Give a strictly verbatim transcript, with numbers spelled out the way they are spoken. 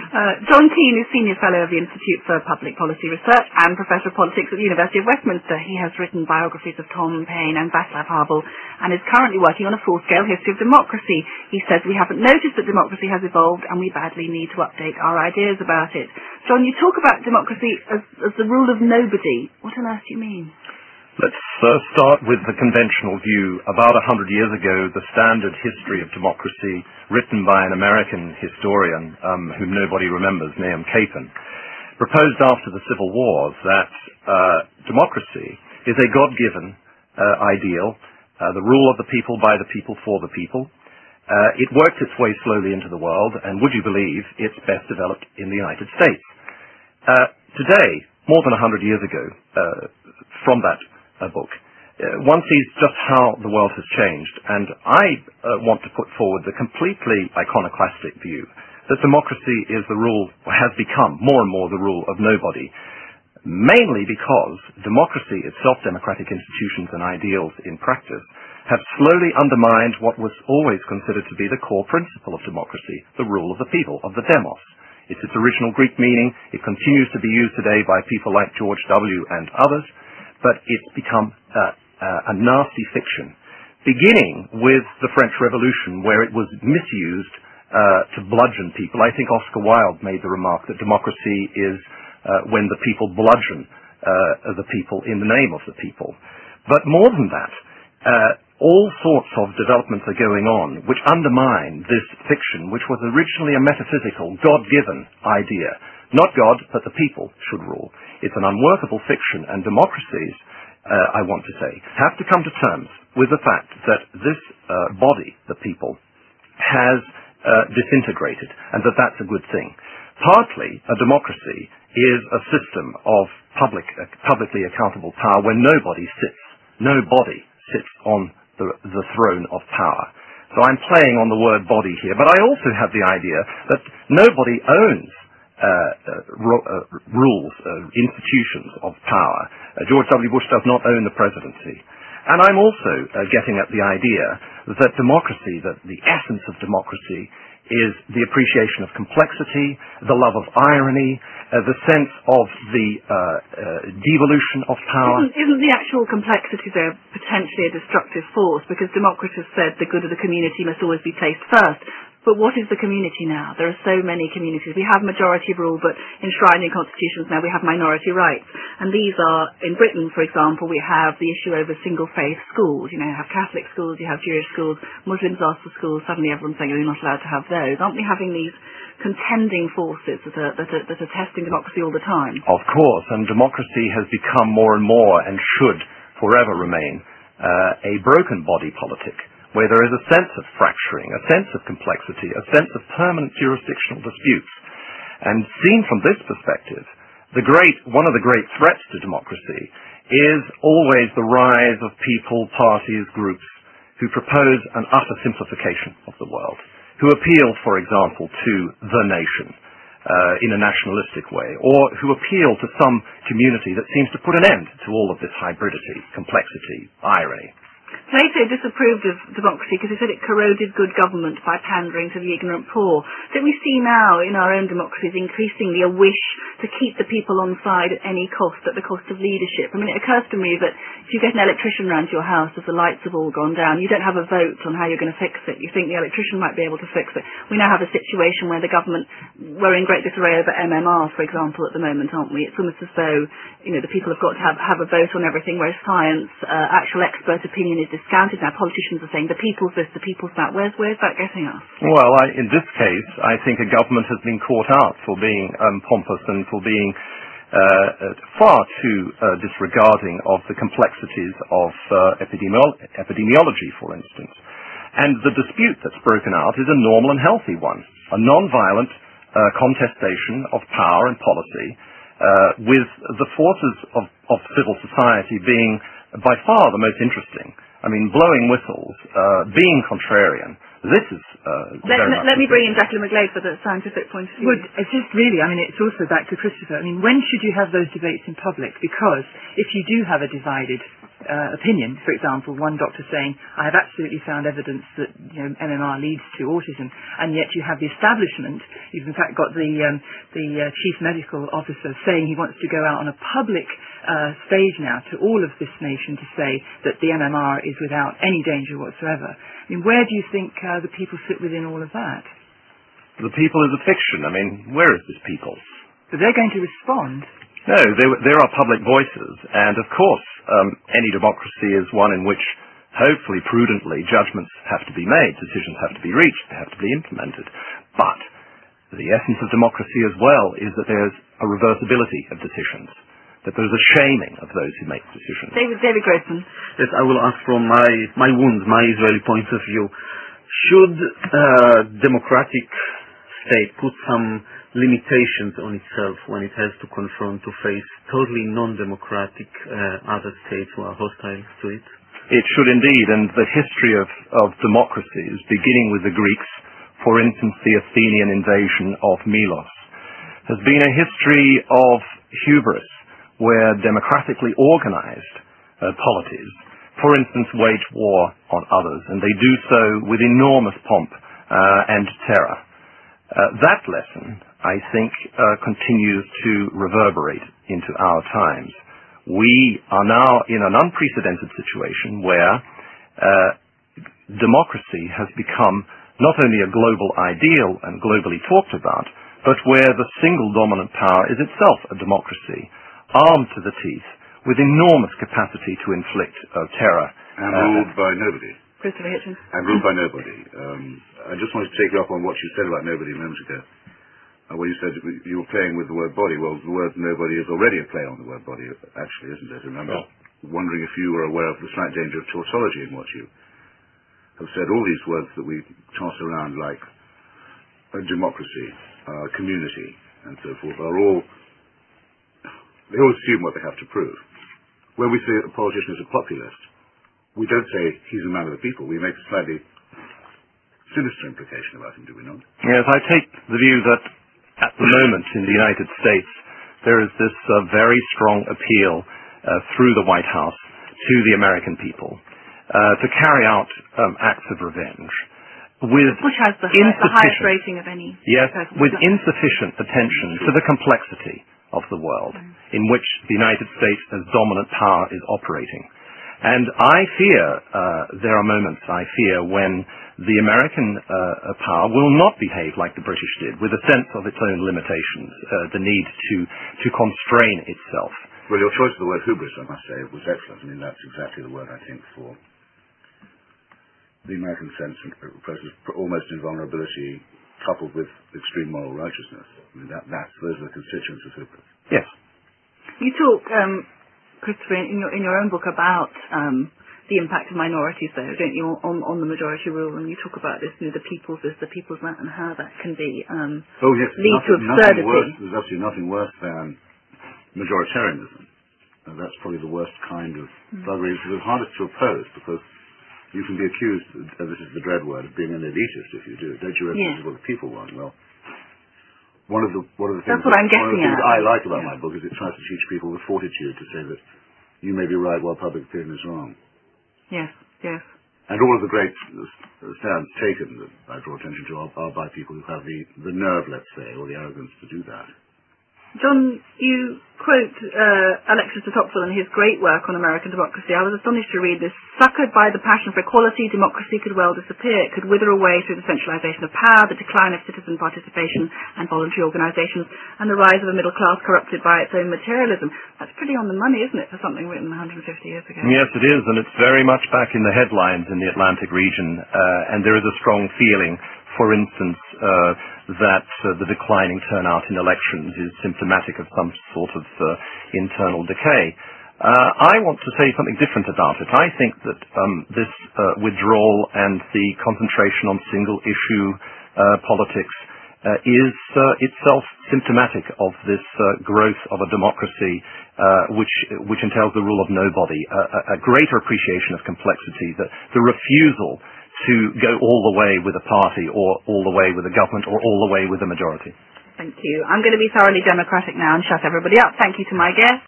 Uh, John Keane is Senior Fellow of the Institute for Public Policy Research and Professor of Politics at the University of Westminster. He has written biographies of Tom Paine and Václav Havel and is currently working on a full-scale history of democracy. He says we haven't noticed that democracy has evolved and we badly need to update our ideas about it. John, you talk about democracy as, as the rule of nobody. What on earth do you mean? Let's uh, start with the conventional view. About a hundred years ago, the standard history of democracy, written by an American historian um, whom nobody remembers, Nahum Capon, proposed after the Civil Wars that uh, democracy is a God-given uh, ideal, uh, the rule of the people by the people for the people. Uh, it worked its way slowly into the world, and would you believe it's best developed in the United States. Uh, today, more than a hundred years ago, uh, from that a book, uh, one sees just how the world has changed, and I uh, want to put forward the completely iconoclastic view that democracy is the rule, or has become more and more the rule of nobody, mainly because democracy, itself democratic institutions and ideals in practice, have slowly undermined what was always considered to be the core principle of democracy, the rule of the people, of the demos. It's its original Greek meaning. It continues to be used today by people like George W. and others, but it's become uh, uh, a nasty fiction, beginning with the French Revolution, where it was misused uh, to bludgeon people. I think Oscar Wilde made the remark that democracy is uh, when the people bludgeon uh, the people in the name of the people. But more than that, uh, all sorts of developments are going on which undermine this fiction, which was originally a metaphysical, God-given idea. Not God, but the people should rule. It's an unworkable fiction, and democracies, uh, I want to say, have to come to terms with the fact that this uh, body, the people, has uh, disintegrated, and that that's a good thing. Partly, a democracy is a system of public, uh, publicly accountable power where nobody sits, nobody sits on the, the throne of power. So I'm playing on the word body here, but I also have the idea that nobody owns Uh, uh, ro- uh, rules, uh, institutions of power. Uh, George W. Bush does not own the presidency. And I'm also uh, getting at the idea that democracy, that the essence of democracy is the appreciation of complexity, the love of irony, uh, the sense of the uh, uh, devolution of power. Isn't, isn't the actual complexity there potentially a destructive force? Because Democritus has said the good of the community must always be placed first. But what is the community now? There are so many communities. We have majority rule, but enshrined in constitutions now we have minority rights. And these are, in Britain, for example, we have the issue over single-faith schools. You know, you have Catholic schools, you have Jewish schools, Muslims ask for schools, suddenly everyone's saying, oh, you're not allowed to have those. Aren't we having these contending forces that are, that are, that are testing democracy all the time? Of course, and democracy has become more and more, and should forever remain, uh, a broken body politic, where there is a sense of fracturing, a sense of complexity, a sense of permanent jurisdictional disputes. And seen from this perspective, the great, one of the great threats to democracy is always the rise of people, parties, groups who propose an utter simplification of the world, who appeal, for example, to the nation uh, in a nationalistic way, or who appeal to some community that seems to put an end to all of this hybridity, complexity, irony. Plato disapproved of democracy because he said it corroded good government by pandering to the ignorant poor. Don't we see now in our own democracies increasingly a wish to keep the people on side at any cost, at the cost of leadership? I mean, it occurs to me that if you get an electrician round to your house as the lights have all gone down, you don't have a vote on how you're going to fix it. You think the electrician might be able to fix it. We now have a situation where the government, we're in great disarray over M M R, for example, at the moment, aren't we? It's almost as though, you know, the people have got to have, have a vote on everything, whereas science, uh, actual expert opinion is discounted. Now politicians are saying the people's this, the people's that. Where's, where's that getting us? Well, I, in this case, I think a government has been caught out for being um, pompous and for being uh, far too uh, disregarding of the complexities of uh, epidemiolo- epidemiology, for instance. And the dispute that's broken out is a normal and healthy one, a non-violent uh, contestation of power and policy uh, with the forces of, of civil society being by far the most interesting. I mean, blowing whistles, uh, being contrarian. This is uh, let, very let, much let me bring in Jacqueline McGlade for the scientific point of view. Well, it's just really, I mean, it's also back to Christopher. I mean, when should you have those debates in public? Because if you do have a divided uh, opinion. For example, one doctor saying, I have absolutely found evidence that you know, M M R leads to autism, and yet you have the establishment, you've in fact got the, um, the uh, chief medical officer saying he wants to go out on a public uh, stage now to all of this nation to say that the M M R is without any danger whatsoever. I mean, where do you think uh, the people sit within all of that? The people is a fiction. I mean, where is this people? But they're going to respond. No, there, there are public voices, and of course, um, any democracy is one in which, hopefully, prudently, judgments have to be made, decisions have to be reached, they have to be implemented. But the essence of democracy as well is that there's a reversibility of decisions, that there's a shaming of those who make decisions. David, David Grossman. Yes, I will ask from my, my wounds, my Israeli point of view. Should uh, democratic state put some limitations on itself when it has to confront, to face totally non-democratic uh, other states who are hostile to it? It should indeed, and the history of, of democracies, beginning with the Greeks, for instance the Athenian invasion of Milos, has been a history of hubris, where democratically organized uh, polities, for instance, wage war on others, and they do so with enormous pomp uh, and terror. Uh, that lesson, I think, uh, continues to reverberate into our times. We are now in an unprecedented situation where uh, democracy has become not only a global ideal and globally talked about, but where the single dominant power is itself a democracy, armed to the teeth, with enormous capacity to inflict uh, terror. And ruled uh, by nobody. Christopher Hitchens. And ruled by nobody. Um, I just wanted to take you up on what you said about nobody a moment ago. Uh, when you said you were playing with the word body, well, the word nobody is already a play on the word body, actually, isn't it? And I'm just wondering if you were aware of the slight danger of tautology in what you have said. All these words that we toss around like a democracy, uh, community, and so forth, are all, they all assume what they have to prove. When we say a politician is a populist, we don't say he's a man of the people. We make a slightly sinister implication about him, do we not? Yes, I take the view that at the moment in the United States there is this uh, very strong appeal uh, through the White House to the American people uh, to carry out um, acts of revenge with Bush has the, the highest rating of any yes, person. with insufficient attention to the complexity of the world mm. in which the United States as dominant power is operating. And I fear, uh, there are moments I fear when the American uh, power will not behave like the British did, with a sense of its own limitations, uh, the need to, to constrain itself. Well, your choice of the word hubris, I must say, was excellent. I mean, that's exactly the word, I think, for the American sense of almost invulnerability coupled with extreme moral righteousness. I mean, that, that's, those are the constituents of hubris. Yes. You talk, um, Christopher, in your, in your own book about um, the impact of minorities, though, don't you, on, on the majority rule, and you talk about this, you know, the people's this, the people's that, and how that can be um, oh, yes, lead nothing, to absurdity. Nothing worse, there's absolutely nothing worse than majoritarianism. And that's probably the worst kind of thuggery. It's the hardest to oppose because you can be accused, uh, this is the dread word, of being an elitist if you do it. Don't you represent yeah. what the people want? Well, one of the one of the things, that's what I'm that, one of the getting things at. I like about yeah. my book is it tries to teach people the fortitude to say that you may be right while public opinion is wrong. Yes, yes. And all of the great stands taken that I draw attention to are, are by people who have the, the nerve, let's say, or the arrogance to do that. John, you quote uh, Alexis de Tocqueville in his great work on American democracy. I was astonished to read this. Succoured by the passion for equality, democracy could well disappear. It could wither away through the centralization of power, the decline of citizen participation and voluntary organizations, and the rise of a middle class corrupted by its own materialism. That's pretty on the money, isn't it, for something written one hundred fifty years ago? Yes, it is, and it's very much back in the headlines in the Atlantic region, uh, and there is a strong feeling, for instance, uh, that uh, the declining turnout in elections is symptomatic of some sort of uh, internal decay. Uh, I want to say something different about it. I think that um, this uh, withdrawal and the concentration on single-issue uh, politics uh, is uh, itself symptomatic of this uh, growth of a democracy uh, which which entails the rule of nobody, uh, a greater appreciation of complexity, the, the refusal to go all the way with a party or all the way with a government or all the way with a majority. Thank you. I'm going to be thoroughly democratic now and shut everybody up. Thank you to my guests.